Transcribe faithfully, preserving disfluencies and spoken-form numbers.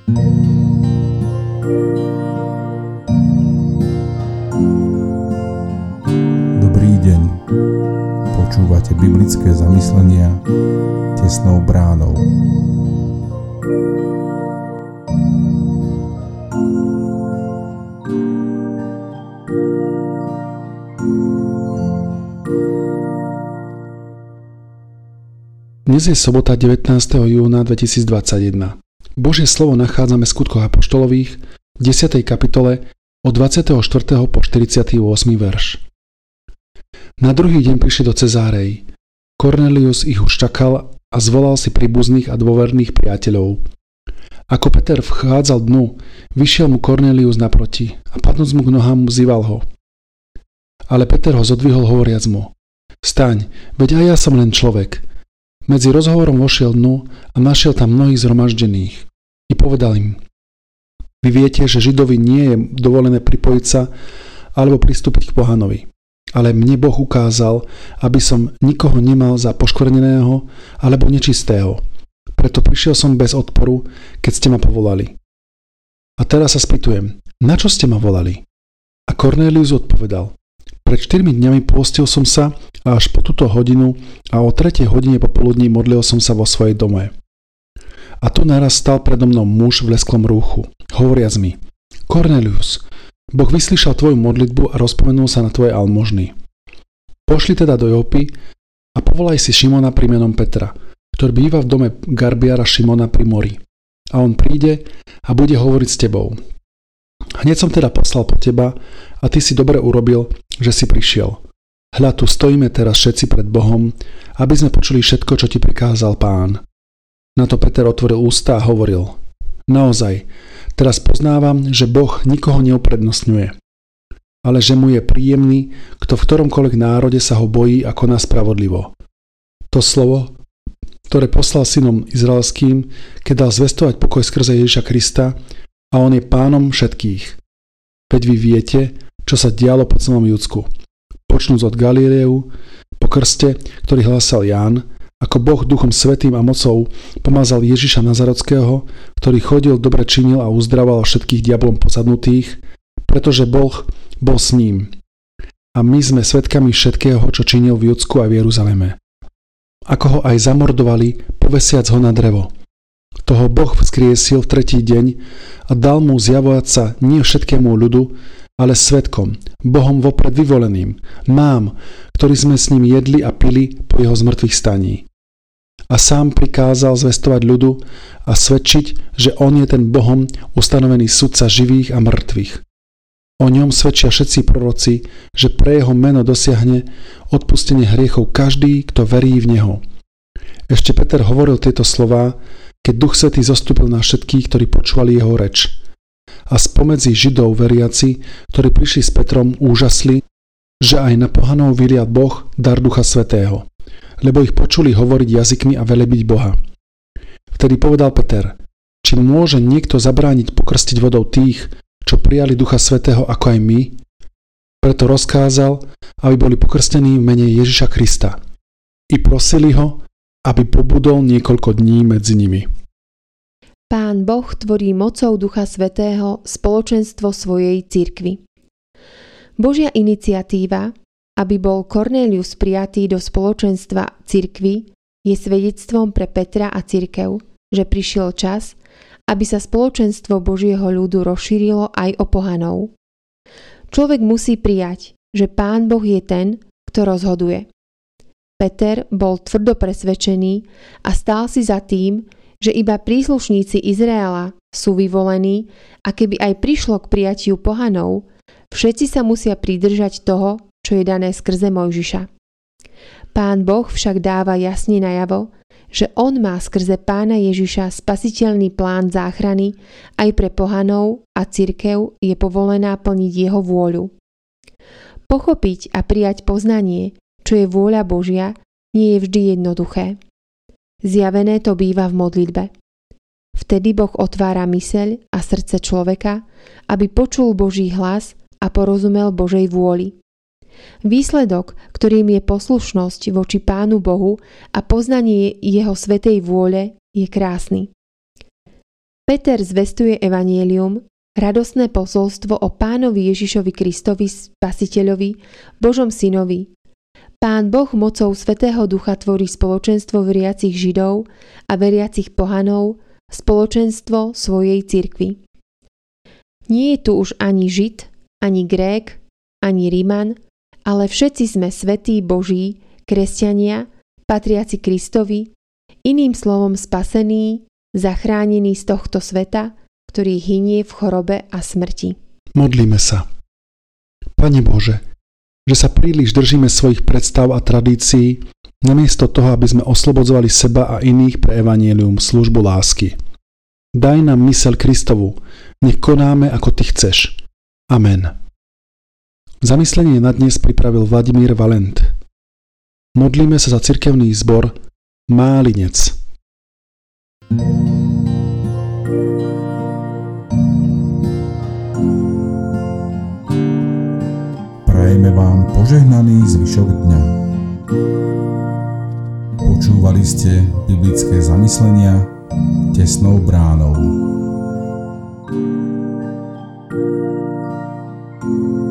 Dobrý deň. Počúvate biblické zamyslenia tesnou bránou. Dnes je sobota devätnásteho júna dvetisícdvadsaťjeden. Božie slovo nachádzame v Skutkoch apoštolových v desiatej kapitole od dvadsiateho štvrtého po štyridsiaty ôsmy verš. Na druhý deň prišli do Cezárej. Kornélius ich už čakal a zvolal si príbuzných a dôverných priateľov. Ako Peter vchádzal dnu, vyšiel mu Kornélius naproti a padnúc mu k nohám vzýval ho. Ale Peter ho zodvihol hovoriac mu: Staň, veď aj ja som len človek. Medzi rozhovorom vošiel dnu a našiel tam mnohých zhromaždených. I povedal im: Vy viete, že Židovi nie je dovolené pripojiť sa alebo pristúpiť k pohanovi. Ale mne Boh ukázal, aby som nikoho nemal za poškvrneného alebo nečistého. Preto prišiel som bez odporu, keď ste ma povolali. A teraz sa spýtujem, na čo ste ma volali? A Kornélius odpovedal: Pred štyrmi dňami pôstil som sa a až po túto hodinu a o tretej hodine popoludní modlil som sa vo svojej dome. A tu naraz stal predo mnou muž v lesklom rúchu, hovoriac mi: Kornélius, Boh vyslyšal tvoju modlitbu a rozpomenul sa na tvoje almužny. Pošli teda do Jopy a povolaj si Šimona pri menom Petra, ktorý býva v dome garbiara Šimona pri mori. A on príde a bude hovoriť s tebou. Hneď som teda poslal po teba a ty si dobre urobil, že si prišiel. Hľa, tu stojíme teraz všetci pred Bohom, aby sme počuli všetko, čo ti prikázal Pán. Na to Peter otvoril ústa a hovoril: Naozaj, teraz poznávam, že Boh nikoho neuprednostňuje, ale že mu je príjemný, kto v ktoromkoľvek národe sa ho bojí a koná spravodlivo. To slovo, ktoré poslal synom izraelským, keď dal zvestovať pokoj skrze Ježiša Krista, a on je pánom všetkých. Veď vy viete, čo sa dialo po celom Judsku. Počnúc od Galileu, po krste, ktorý hlásal Ján, ako Boh duchom svätým a mocou pomazal Ježiša Nazarotského, ktorý chodil, dobre činil a uzdravoval všetkých diablom posadnutých, pretože Boh bol s ním. A my sme svedkami všetkého, čo činil v Judsku a v Jeruzaleme. Ako ho aj zamordovali, povesiac ho na drevo. Toho Boh vzkriesil v tretí deň a dal mu zjavovať sa nie všetkému ľudu, ale svedkom, Bohom vopred vyvoleným, nám, ktorí sme s ním jedli a pili po jeho zmrtvých staní. A sám prikázal zvestovať ľudu a svedčiť, že on je ten Bohom ustanovený sudca živých a mŕtvych. O ňom svedčia všetci proroci, že pre jeho meno dosiahne odpustenie hriechov každý, kto verí v neho. Ešte Peter hovoril tieto slová, keď Duch Svätý zostúpil na všetkých, ktorí počúvali jeho reč. A spomedzi Židov veriaci, ktorí prišli s Petrom, úžasli, že aj na pohanov vylial Boh dar Ducha Svätého, lebo ich počuli hovoriť jazykmi a velebiť Boha. Vtedy povedal Peter: Či môže niekto zabrániť pokrstiť vodou tých, čo prijali Ducha Svätého ako aj my? Preto rozkázal, aby boli pokrstení v mene Ježiša Krista. I prosili ho, aby pobudol niekoľko dní medzi nimi. Pán Boh tvorí mocou Ducha Svätého spoločenstvo svojej cirkvi. Božia iniciatíva, aby bol Kornélius prijatý do spoločenstva cirkvi, je svedectvom pre Petra a cirkev, že prišiel čas, aby sa spoločenstvo Božieho ľudu rozšírilo aj o pohanov. Človek musí prijať, že Pán Boh je ten, kto rozhoduje. Peter bol tvrdo presvedčený a stál si za tým, že iba príslušníci Izraela sú vyvolení a keby aj prišlo k prijatiu pohanov, všetci sa musia pridržať toho, čo je dané skrze Mojžiša. Pán Boh však dáva jasne najavo, že on má skrze Pána Ježiša spasiteľný plán záchrany aj pre pohanov a cirkev je povolená plniť jeho vôľu. Pochopiť a prijať poznanie, čo je vôľa Božia, nie je vždy jednoduché. Zjavené to býva v modlitbe. Vtedy Boh otvára myseľ a srdce človeka, aby počul Boží hlas a porozumel Božej vôli. Výsledok, ktorým je poslušnosť voči Pánu Bohu a poznanie jeho svätej vôle, je krásny. Peter zvestuje evanjelium, radostné posolstvo o Pánovi Ježišovi Kristovi, Spasiteľovi, Božom synovi. Pán Boh mocou Svätého Ducha tvorí spoločenstvo veriacich Židov a veriacich pohanov, spoločenstvo svojej cirkvi. Nie je tu už ani Žid, ani Grék, ani Riman, ale všetci sme svätí Boží, kresťania, patriaci Kristovi, iným slovom spasení, zachránení z tohto sveta, ktorý hynie v chorobe a smrti. Modlíme sa. Pane Bože, že sa príliš držíme svojich predstav a tradícií, namiesto toho, aby sme oslobodzovali seba a iných pre evanjelium, službu lásky. Daj nám myseľ Kristovu, nech konáme ako Ty chceš. Amen. Zamyslenie na dnes pripravil Vladimír Valent. Modlíme sa za cirkevný zbor Málinec. Prajeme vám požehnaný zvyšok dňa. Počúvali ste biblické zamyslenia Tesnou bránou.